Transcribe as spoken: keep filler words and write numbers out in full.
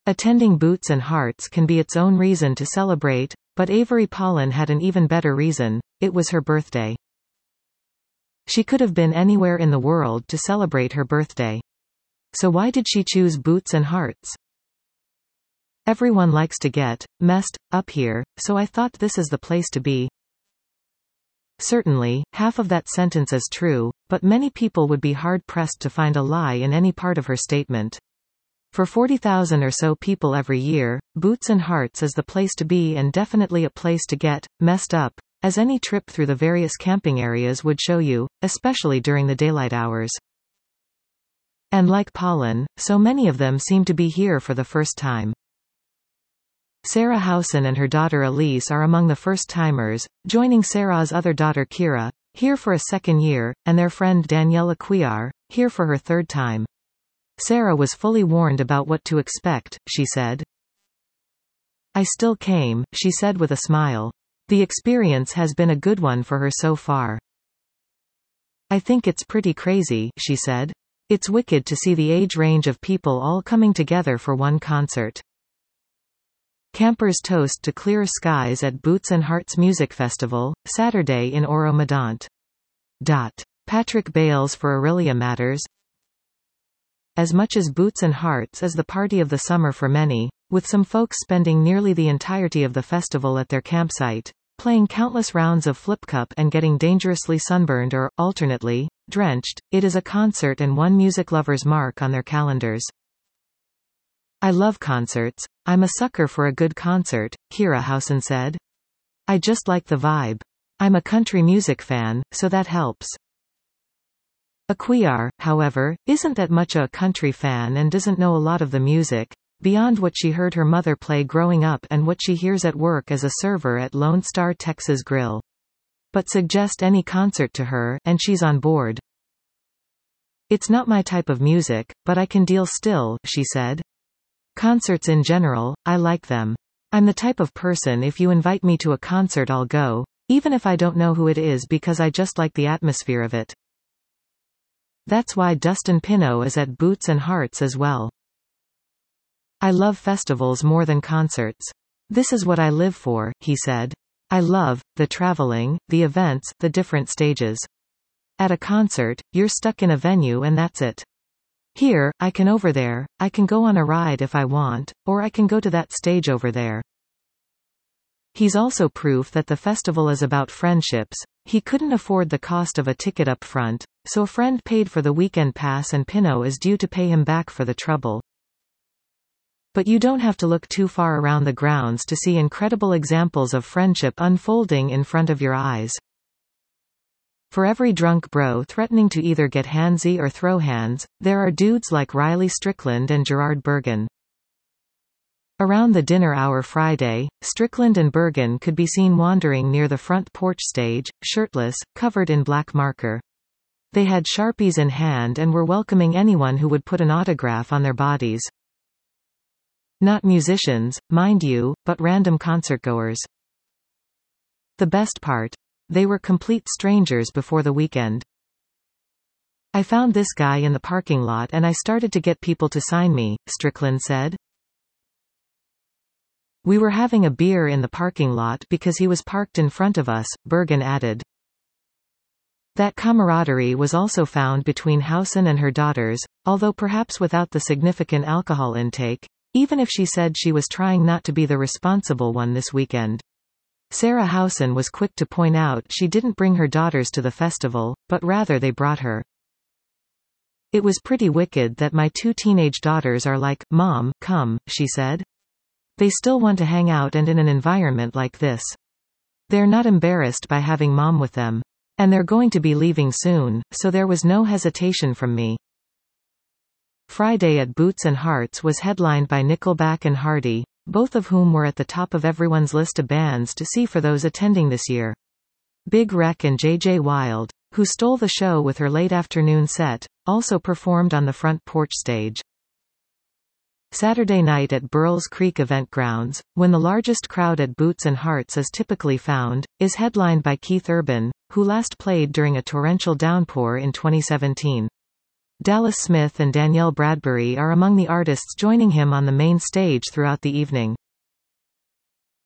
Attending Boots and Hearts can be its own reason to celebrate, but Avery Pollan had an even better reason: it was her birthday. She could have been anywhere in the world to celebrate her birthday. So why did she choose Boots and Hearts? Everyone likes to get messed up here, so I thought this is the place to be. Certainly, half of that sentence is true, but many people would be hard-pressed to find a lie in any part of her statement. For forty thousand or so people every year, Boots and Hearts is the place to be, and definitely a place to get messed up, as any trip through the various camping areas would show you, especially during the daylight hours. And like Pollan, so many of them seem to be here for the first time. Sarah Howson and her daughter Elise are among the first-timers, joining Sarah's other daughter Kira, here for a second year, and their friend Daniela Cuellar, here for her third time. Sarah was fully warned about what to expect, she said. I still came, she said with a smile. The experience has been a good one for her so far. I think it's pretty crazy, she said. It's wicked to see the age range of people all coming together for one concert. Campers toast to clearer skies at Boots and Hearts Music Festival, Saturday in Oro-Medonte. Patrick Bales for Aurelia Matters. As much as Boots and Hearts is the party of the summer for many, with some folks spending nearly the entirety of the festival at their campsite, playing countless rounds of flip cup and getting dangerously sunburned or, alternately, drenched, it is a concert and one music lover's mark on their calendars. I love concerts. I'm a sucker for a good concert, Kira Howson said. I just like the vibe. I'm a country music fan, so that helps. Cuellar, however, isn't that much a country fan and doesn't know a lot of the music, beyond what she heard her mother play growing up and what she hears at work as a server at Lone Star Texas Grill. But suggest any concert to her, and she's on board. It's not my type of music, but I can deal still, she said. Concerts in general, I like them. I'm the type of person if you invite me to a concert I'll go, even if I don't know who it is, because I just like the atmosphere of it. That's why Dustin Pinot is at Boots and Hearts as well. I love festivals more than concerts. This is what I live for, he said. I love the traveling, the events, the different stages. At a concert, you're stuck in a venue and that's it. Here, I can over there, I can go on a ride if I want, or I can go to that stage over there. He's also proof that the festival is about friendships. He couldn't afford the cost of a ticket up front, so a friend paid for the weekend pass and Pinot is due to pay him back for the trouble. But you don't have to look too far around the grounds to see incredible examples of friendship unfolding in front of your eyes. For every drunk bro threatening to either get handsy or throw hands, there are dudes like Riley Strickland and Gerard Bergen. Around the dinner hour Friday, Strickland and Bergen could be seen wandering near the front porch stage, shirtless, covered in black marker. They had Sharpies in hand and were welcoming anyone who would put an autograph on their bodies. Not musicians, mind you, but random concertgoers. The best part? They were complete strangers before the weekend. I found this guy in the parking lot and I started to get people to sign me, Strickland said. We were having a beer in the parking lot because he was parked in front of us, Bergen added. That camaraderie was also found between Howson and her daughters, although perhaps without the significant alcohol intake, even if she said she was trying not to be the responsible one this weekend. Sarah Howson was quick to point out she didn't bring her daughters to the festival, but rather they brought her. It was pretty wicked that my two teenage daughters are like, Mom, come, she said. They still want to hang out and in an environment like this. They're not embarrassed by having Mom with them. And they're going to be leaving soon, so there was no hesitation from me. Friday at Boots and Hearts was headlined by Nickelback and Hardy, both of whom were at the top of everyone's list of bands to see for those attending this year. Big Rec and J J Wild, who stole the show with her late afternoon set, also performed on the front porch stage. Saturday night at Burles Creek Event Grounds, when the largest crowd at Boots and Hearts is typically found, is headlined by Keith Urban, who last played during a torrential downpour in twenty seventeen. Dallas Smith and Danielle Bradbury are among the artists joining him on the main stage throughout the evening.